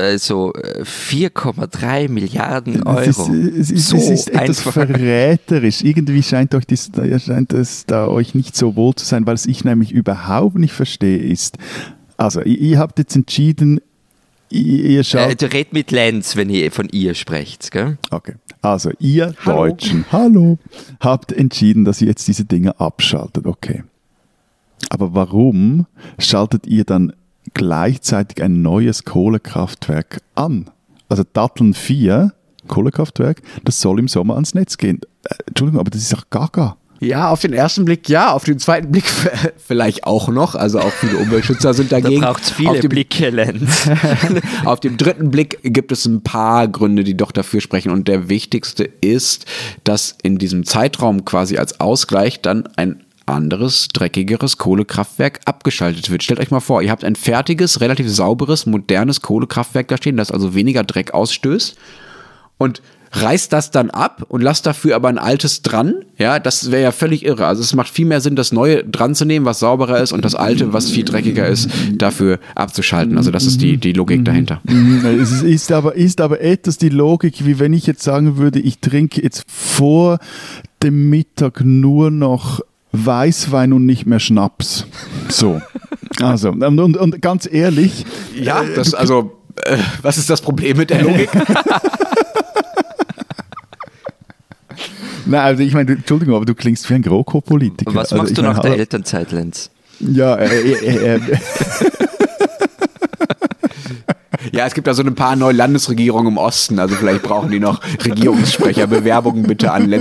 4,3 Milliarden Euro. Es ist etwas verräterisch. Irgendwie scheint es da euch nicht so wohl zu sein, weil es ich nämlich überhaupt nicht verstehe ist. Also, ihr habt jetzt entschieden, ihr schaut... Du redet mit Lenz, wenn ihr von ihr sprecht, gell? Okay. Also, ihr Deutschen, habt entschieden, dass ihr jetzt diese Dinge abschaltet. Okay. Aber warum schaltet ihr dann gleichzeitig ein neues Kohlekraftwerk an? Also Datteln 4, Kohlekraftwerk, das soll im Sommer ans Netz gehen. Entschuldigung, aber das ist doch gaga. Ja, auf den ersten Blick ja, auf den zweiten Blick vielleicht auch noch. Also auch viele Umweltschützer sind dagegen. Da braucht es viele Blicke, Lenz. Auf dem dritten Blick gibt es ein paar Gründe, die doch dafür sprechen. Und der wichtigste ist, dass in diesem Zeitraum quasi als Ausgleich dann ein anderes, dreckigeres Kohlekraftwerk abgeschaltet wird. Stellt euch mal vor, ihr habt ein fertiges, relativ sauberes, modernes Kohlekraftwerk da stehen, das also weniger Dreck ausstößt und reißt das dann ab und lasst dafür aber ein altes dran. Ja, das wäre ja völlig irre. Also es macht viel mehr Sinn, das Neue dran zu nehmen, was sauberer ist und das Alte, was viel dreckiger ist, dafür abzuschalten. Also das ist die Logik dahinter. Es ist aber etwas die Logik, wie wenn ich jetzt sagen würde, ich trinke jetzt vor dem Mittag nur noch Weißwein und nicht mehr Schnaps. So. Also, und ganz ehrlich. Ja, was ist das Problem mit der Logik? Nein, also ich meine, Entschuldigung, aber du klingst wie ein GroKo-Politiker. Was machst du nach der Elternzeit, Lenz? Ja, Ja, es gibt da so ein paar neue Landesregierungen im Osten, also vielleicht brauchen die noch Regierungssprecher. Bewerbungen bitte an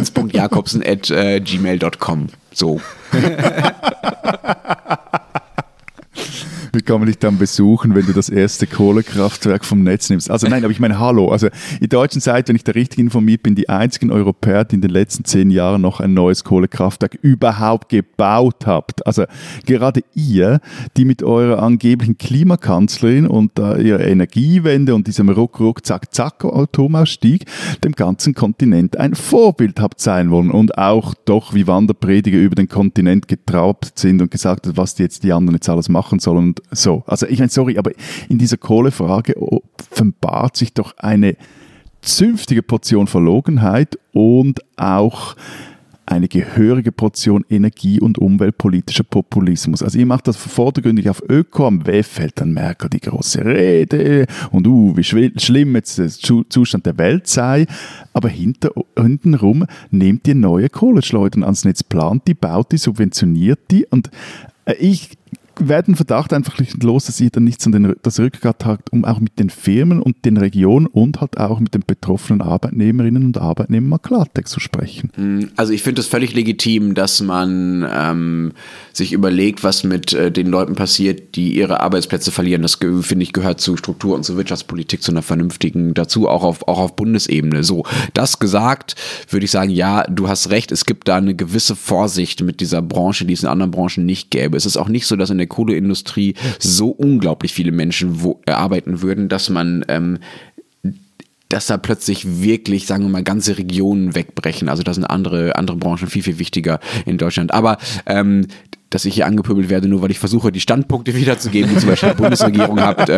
lenz.jakobsen@gmail.com. So. Wie kann man dich dann besuchen, wenn du das erste Kohlekraftwerk vom Netz nimmst? Also nein, aber ich meine, hallo. Also die Deutschen seid, wenn ich da richtig informiert bin, die einzigen Europäer, die in den letzten 10 Jahren noch ein neues Kohlekraftwerk überhaupt gebaut habt. Also gerade ihr, die mit eurer angeblichen Klimakanzlerin und ihrer Energiewende und diesem Ruck-Ruck-Zack-Zack-Atomausstieg dem ganzen Kontinent ein Vorbild habt sein wollen und auch doch wie Wanderprediger über den Kontinent getrabt sind und gesagt hat, was jetzt die anderen jetzt alles machen sollen und so. Also ich meine, sorry, aber in dieser Kohlefrage offenbart sich doch eine zünftige Portion Verlogenheit und auch eine gehörige Portion Energie- und umweltpolitischer Populismus. Also ihr macht das vordergründig auf Öko, am WEF hält dann Merkel die große Rede und wie schlimm jetzt der Zustand der Welt sei, aber hintenrum nehmt ihr neue Kohleschleudern ans Netz, plant die, baut die, subventioniert die und ich werde den Verdacht einfach nicht los, dass ihr dann nichts an das Rückgrat habt, um auch mit den Firmen und den Regionen und halt auch mit den betroffenen Arbeitnehmerinnen und Arbeitnehmern mal Klartext zu sprechen. Also ich finde es völlig legitim, dass man sich überlegt, was mit den Leuten passiert, die ihre Arbeitsplätze verlieren. Das, finde ich, gehört zu Struktur- und zur Wirtschaftspolitik, zu einer vernünftigen dazu, auch auf Bundesebene. So, das gesagt, würde ich sagen, ja, du hast recht, es gibt da eine gewisse Vorsicht mit dieser Branche, die es in anderen Branchen nicht gäbe. Es ist auch nicht so, dass in der Kohleindustrie so unglaublich viele Menschen arbeiten würden, dass man dass da plötzlich wirklich, sagen wir mal, ganze Regionen wegbrechen. Also da sind andere Branchen viel, viel wichtiger in Deutschland. Aber dass ich hier angepöbelt werde, nur weil ich versuche, die Standpunkte wiederzugeben, die zum Beispiel die Bundesregierung habt,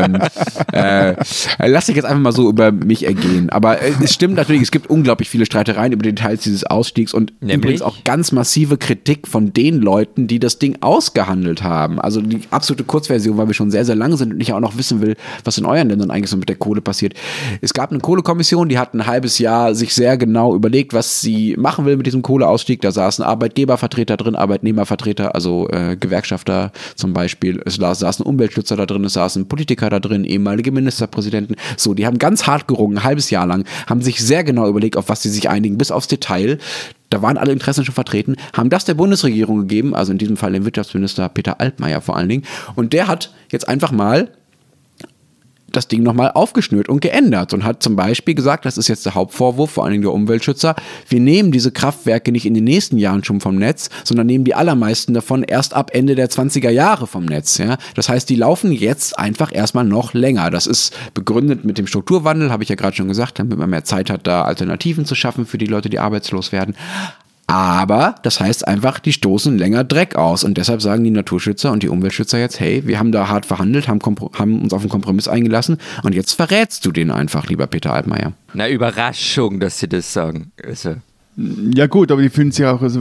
lass ich jetzt einfach mal so über mich ergehen. Aber es stimmt natürlich, es gibt unglaublich viele Streitereien über Details dieses Ausstiegs und übrigens auch ganz massive Kritik von den Leuten, die das Ding ausgehandelt haben. Also die absolute Kurzversion, weil wir schon sehr, sehr lange sind und ich auch noch wissen will, was in euren Ländern eigentlich so mit der Kohle passiert. Es gab eine Kohlekommission, die hat ein halbes Jahr sich sehr genau überlegt, was sie machen will mit diesem Kohleausstieg. Da saßen Arbeitgebervertreter drin, Arbeitnehmervertreter, also Gewerkschafter zum Beispiel, es saßen Umweltschützer da drin, es saßen Politiker da drin, ehemalige Ministerpräsidenten, so, die haben ganz hart gerungen, ein halbes Jahr lang, haben sich sehr genau überlegt, auf was sie sich einigen, bis aufs Detail, da waren alle Interessen schon vertreten, haben das der Bundesregierung gegeben, also in diesem Fall dem Wirtschaftsminister Peter Altmaier vor allen Dingen, und der hat jetzt einfach mal das Ding nochmal aufgeschnürt und geändert und hat zum Beispiel gesagt, das ist jetzt der Hauptvorwurf, vor allen Dingen der Umweltschützer, wir nehmen diese Kraftwerke nicht in den nächsten Jahren schon vom Netz, sondern nehmen die allermeisten davon erst ab Ende der 20er Jahre vom Netz. Ja? Das heißt, die laufen jetzt einfach erstmal noch länger. Das ist begründet mit dem Strukturwandel, habe ich ja gerade schon gesagt, damit man mehr Zeit hat, da Alternativen zu schaffen für die Leute, die arbeitslos werden. Aber das heißt einfach, die stoßen länger Dreck aus und deshalb sagen die Naturschützer und die Umweltschützer jetzt, hey, wir haben da hart verhandelt, haben uns auf einen Kompromiss eingelassen und jetzt verrätst du den einfach, lieber Peter Altmaier. Na, Überraschung, dass sie das sagen. Also. Ja gut, aber die fühlen sich auch,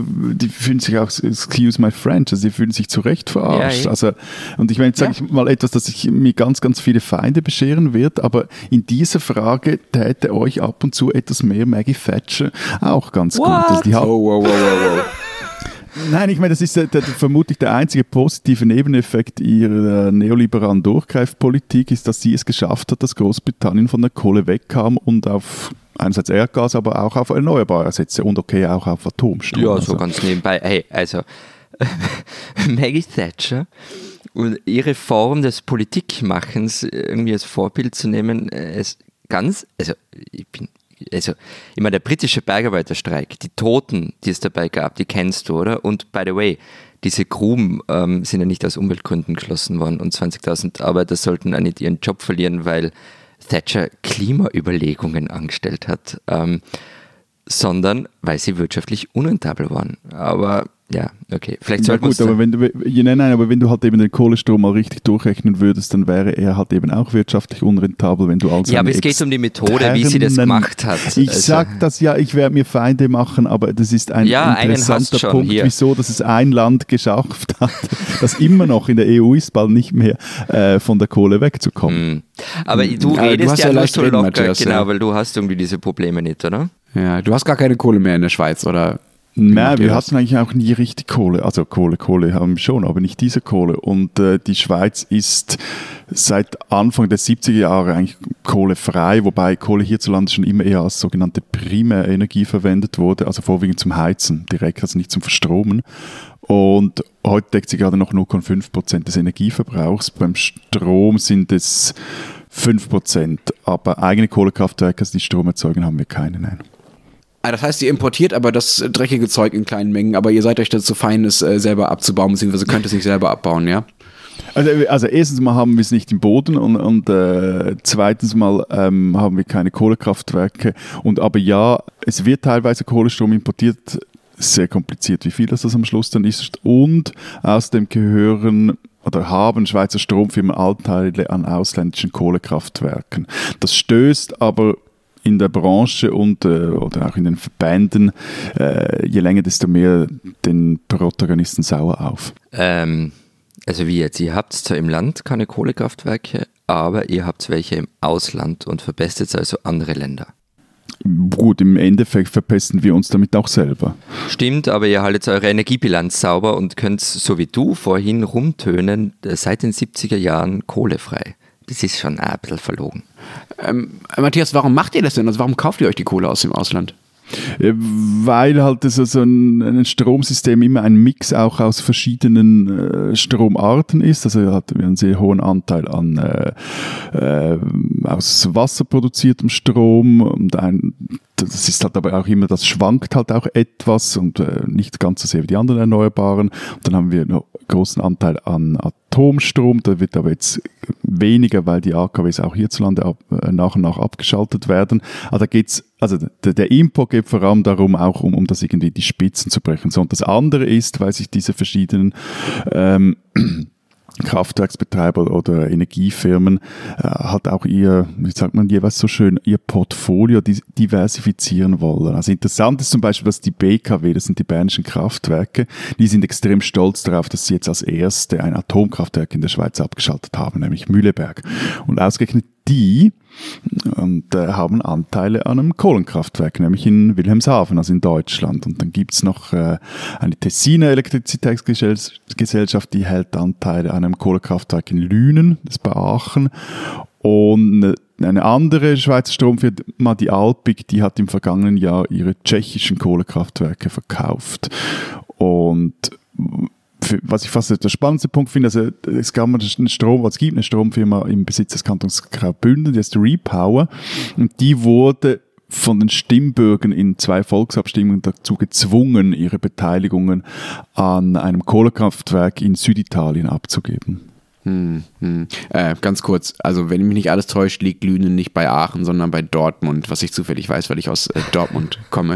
excuse my French, also die fühlen sich zu Recht verarscht. Ja. Also, und ich meine, jetzt sage ich mal etwas, das sich mir ganz, ganz viele Feinde bescheren wird, aber in dieser Frage täte euch ab und zu etwas mehr Maggie Thatcher auch ganz gut. Also die wow. Nein, ich meine, das ist vermutlich der einzige positive Nebeneffekt ihrer neoliberalen Durchgreifpolitik, ist, dass sie es geschafft hat, dass Großbritannien von der Kohle wegkam und auf einerseits Erdgas, aber auch auf Erneuerbare Sätze und okay, auch auf Atomstrom. Ja, so ganz nebenbei. Hey, also Maggie Thatcher und ihre Form des Politikmachens irgendwie als Vorbild zu nehmen, ist ganz, ich meine, der britische Bergarbeiterstreik, die Toten, die es dabei gab, die kennst du, oder? Und by the way, diese Gruben sind ja nicht aus Umweltgründen geschlossen worden und 20.000 Arbeiter sollten auch nicht ihren Job verlieren, weil Thatcher Klimaüberlegungen angestellt hat, sondern weil sie wirtschaftlich unrentabel waren. Aber ja, okay. Vielleicht ja, gut, aber wenn du halt eben den Kohlestrom mal richtig durchrechnen würdest, dann wäre er halt eben auch wirtschaftlich unrentabel, wenn du also. Ja, aber es geht um die Methode, wie sie das gemacht hat. Ich sag das ja, ich werde mir Feinde machen, aber das ist ein interessanter Punkt, wieso, dass es ein Land geschafft hat, das immer noch in der EU ist, bald nicht mehr von der Kohle wegzukommen. Aber du redest ja nur so locker, Matthias, genau, weil du hast irgendwie diese Probleme nicht, oder? Ja, du hast gar keine Kohle mehr in der Schweiz, oder? Nein, wir hatten eigentlich auch nie richtig Kohle. Also Kohle haben wir schon, aber nicht diese Kohle. Und die Schweiz ist seit Anfang der 70er Jahre eigentlich kohlefrei, wobei Kohle hierzulande schon immer eher als sogenannte Primärenergie verwendet wurde, also vorwiegend zum Heizen direkt, also nicht zum Verstromen. Und heute deckt sie gerade noch 0,5% des Energieverbrauchs. Beim Strom sind es 5%. Aber eigene Kohlekraftwerke, die Strom erzeugen, haben wir keine. Nein. Das heißt, ihr importiert aber das dreckige Zeug in kleinen Mengen, aber ihr seid euch dazu fein, es selber abzubauen, beziehungsweise könnt es nicht selber abbauen, ja? Also erstens mal haben wir es nicht im Boden und zweitens mal haben wir keine Kohlekraftwerke. Aber ja, es wird teilweise Kohlestrom importiert, sehr kompliziert, wie viel das am Schluss dann ist. Und außerdem gehören oder haben Schweizer Stromfirmen Anteile an ausländischen Kohlekraftwerken. Das stößt aber in der Branche und oder auch in den Verbänden je länger, desto mehr den Protagonisten sauer auf. Also wie jetzt, ihr habt zwar im Land keine Kohlekraftwerke, aber ihr habt welche im Ausland und verpestet also andere Länder. Gut, im Endeffekt verpesten wir uns damit auch selber. Stimmt, aber ihr haltet eure Energiebilanz sauber und könnt, so wie du vorhin rumtönen, seit den 70er Jahren kohlefrei. Das ist schon ein bisschen verlogen. Matthias, warum macht ihr das denn? Also warum kauft ihr euch die Kohle aus dem Ausland? Weil halt das also ein Stromsystem immer ein Mix auch aus verschiedenen Stromarten ist. Also hat einen sehr hohen Anteil an aus Wasser produziertem Strom und das ist halt aber auch immer, das schwankt halt auch etwas und nicht ganz so sehr wie die anderen Erneuerbaren. Und dann haben wir einen großen Anteil an Atomstrom, da wird aber jetzt weniger, weil die AKWs auch hierzulande nach und nach abgeschaltet werden. Aber da geht's, also der Import geht vor allem darum, auch um das irgendwie die Spitzen zu brechen. So, und das andere ist, weil sich diese verschiedenen Kraftwerksbetreiber oder Energiefirmen halt auch ihr, wie sagt man jeweils so schön, ihr Portfolio diversifizieren wollen. Also interessant ist zum Beispiel, dass die BKW, das sind die bernischen Kraftwerke, die sind extrem stolz darauf, dass sie jetzt als erste ein Atomkraftwerk in der Schweiz abgeschaltet haben, nämlich Mühleberg. Und ausgerechnet die haben Anteile an einem Kohlenkraftwerk, nämlich in Wilhelmshaven, also in Deutschland. Und dann gibt's noch eine Tessiner Elektrizitätsgesellschaft, die hält Anteile an einem Kohlekraftwerk in Lünen, das ist bei Aachen. Und eine andere Schweizer Stromfirma, die Alpiq, die hat im vergangenen Jahr ihre tschechischen Kohlekraftwerke verkauft. Und was ich fast der spannendste Punkt finde, also es gibt eine Stromfirma im Besitz des Kantons Graubünden, die heißt Repower, und die wurde von den Stimmbürgern in 2 Volksabstimmungen dazu gezwungen, ihre Beteiligungen an einem Kohlekraftwerk in Süditalien abzugeben. Ganz kurz, also wenn mich nicht alles täuscht, liegt Lünen nicht bei Aachen, sondern bei Dortmund, was ich zufällig weiß, weil ich aus Dortmund komme.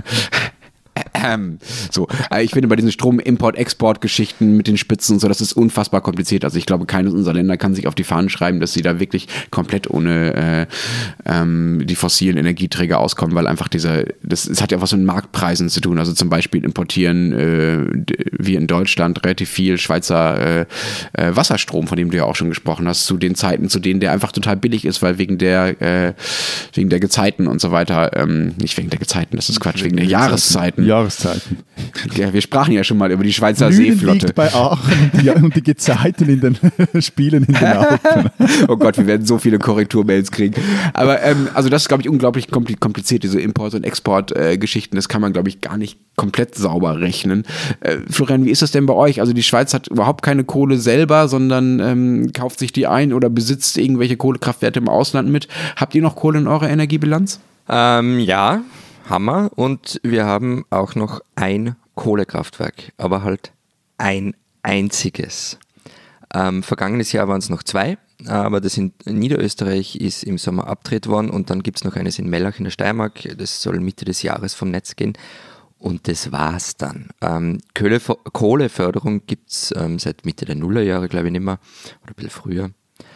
Ich finde bei diesen Strom-Import-Export-Geschichten mit den Spitzen und so, das ist unfassbar kompliziert. Also ich glaube, keines unserer Länder kann sich auf die Fahnen schreiben, dass sie da wirklich komplett ohne die fossilen Energieträger auskommen, weil einfach es hat ja was mit Marktpreisen zu tun. Also zum Beispiel importieren wir in Deutschland relativ viel Schweizer Wasserstrom, von dem du ja auch schon gesprochen hast, zu den Zeiten, zu denen der einfach total billig ist, weil wegen der Gezeiten und so weiter, nicht wegen der Gezeiten, das ist Quatsch, wegen der Jahreszeiten. Ja, wir sprachen ja schon mal über die Schweizer Lünen Seeflotte. Liegt bei Aachen und die Gezeiten in den Spielen in den Alpen. Oh Gott, wir werden so viele Korrekturmails kriegen. Aber also das ist, glaube ich, unglaublich kompliziert, diese Import- und Export-Geschichten. Das kann man, glaube ich, gar nicht komplett sauber rechnen. Florian, wie ist das denn bei euch? Also die Schweiz hat überhaupt keine Kohle selber, sondern kauft sich die ein oder besitzt irgendwelche Kohlekraftwerke im Ausland mit. Habt ihr noch Kohle in eurer Energiebilanz? Ja, Hammer. Und wir haben auch noch ein Kohlekraftwerk, aber halt ein einziges. Vergangenes Jahr waren es noch 2, aber das in Niederösterreich ist im Sommer abgedreht worden und dann gibt es noch eines in Mellach in der Steiermark, das soll Mitte des Jahres vom Netz gehen und das war's dann. Kohleförderung gibt es seit Mitte der Nullerjahre, glaube ich, nicht mehr, oder ein bisschen früher.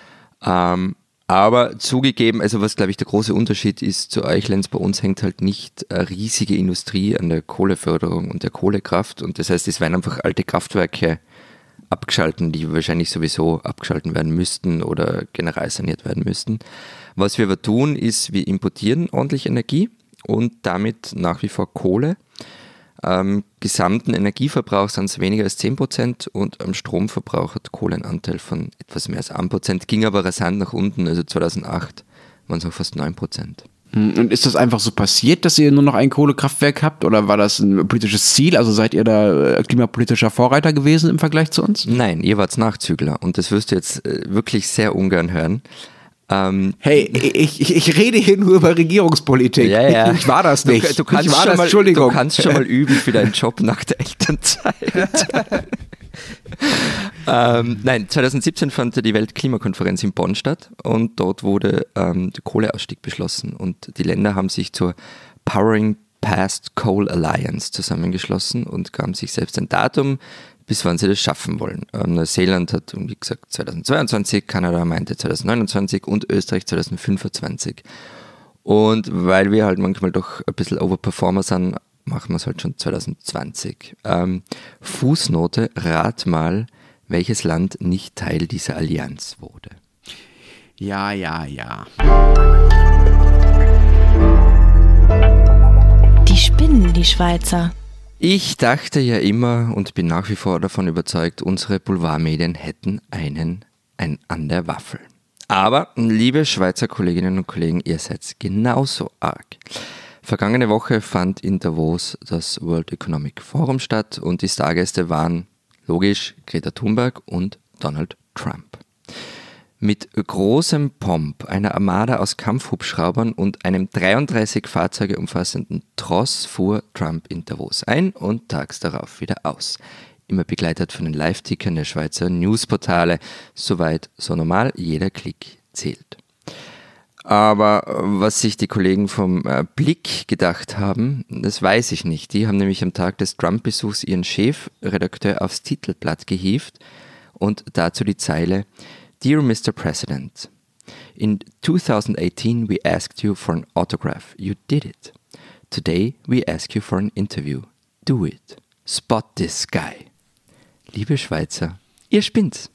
Aber zugegeben, also was glaube ich der große Unterschied ist zu euch, Lenz, bei uns hängt halt nicht eine riesige Industrie an der Kohleförderung und der Kohlekraft und das heißt, es werden einfach alte Kraftwerke abgeschalten, die wahrscheinlich sowieso abgeschalten werden müssten oder generalsaniert werden müssten. Was wir aber tun, ist, wir importieren ordentlich Energie und damit nach wie vor Kohle. Gesamten Energieverbrauch sind es weniger als 10% und am Stromverbrauch hat Kohle einen Anteil von etwas mehr als 1%, ging aber rasant nach unten, also 2008 waren es noch fast 9%. Und ist das einfach so passiert, dass ihr nur noch ein Kohlekraftwerk habt oder war das ein politisches Ziel? Also seid ihr da klimapolitischer Vorreiter gewesen im Vergleich zu uns? Nein, ihr wart Nachzügler und das wirst du jetzt wirklich sehr ungern hören. Hey, ich rede hier nur über Regierungspolitik. Ja. Ich war das nicht. Du kannst schon mal üben für deinen Job nach der Elternzeit. Nein, 2017 fand die Weltklimakonferenz in Bonn statt und dort wurde der Kohleausstieg beschlossen und die Länder haben sich zur Powering Past Coal Alliance zusammengeschlossen und gaben sich selbst ein Datum, bis wann sie das schaffen wollen. Neuseeland hat, wie gesagt, 2022, Kanada meinte 2029 und Österreich 2025. Und weil wir halt manchmal doch ein bisschen Overperformer sind, machen wir es halt schon 2020. Fußnote, rat mal, welches Land nicht Teil dieser Allianz wurde. Ja. Die spinnen, die Schweizer. Ich dachte ja immer und bin nach wie vor davon überzeugt, unsere Boulevardmedien hätten einen an der Waffel. Aber, liebe Schweizer Kolleginnen und Kollegen, ihr seid genauso arg. Vergangene Woche fand in Davos das World Economic Forum statt und die Stargäste waren, logisch, Greta Thunberg und Donald Trump. Mit großem Pomp, einer Armada aus Kampfhubschraubern und einem 33 Fahrzeuge umfassenden Tross fuhr Trump in Davos ein und tags darauf wieder aus. Immer begleitet von den Live-Tickern der Schweizer Newsportale. Soweit, so normal, jeder Klick zählt. Aber was sich die Kollegen vom Blick gedacht haben, das weiß ich nicht. Die haben nämlich am Tag des Trump-Besuchs ihren Chefredakteur aufs Titelblatt gehievt und dazu die Zeile: Dear Mr. President, in 2018 we asked you for an autograph. You did it. Today we ask you for an interview. Do it. Spot this guy. Liebe Schweizer, ihr spinnt's.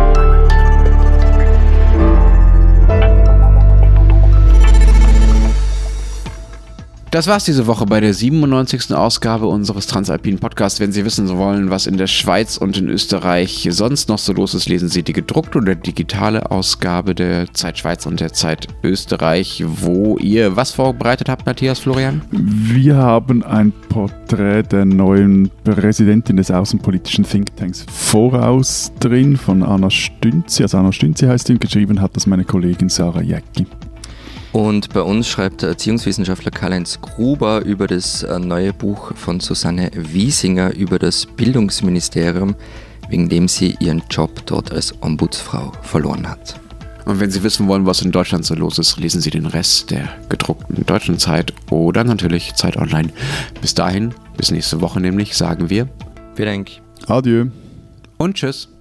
Das war's diese Woche bei der 97. Ausgabe unseres Transalpinen Podcasts. Wenn Sie wissen wollen, was in der Schweiz und in Österreich sonst noch so los ist, lesen Sie die gedruckte oder digitale Ausgabe der Zeit Schweiz und der Zeit Österreich, wo ihr was vorbereitet habt, Matthias, Florian? Wir haben ein Porträt der neuen Präsidentin des außenpolitischen Thinktanks Voraus drin, von Anna Stünzi. Also Anna Stünzi heißt sie, geschrieben hat das meine Kollegin Sarah Jäcki. Und bei uns schreibt der Erziehungswissenschaftler Karl-Heinz Gruber über das neue Buch von Susanne Wiesinger über das Bildungsministerium, wegen dem sie ihren Job dort als Ombudsfrau verloren hat. Und wenn Sie wissen wollen, was in Deutschland so los ist, lesen Sie den Rest der gedruckten Deutschen Zeit oder natürlich Zeit Online. Bis dahin, bis nächste Woche nämlich, sagen wir Vielen Dank. Adieu. Und tschüss.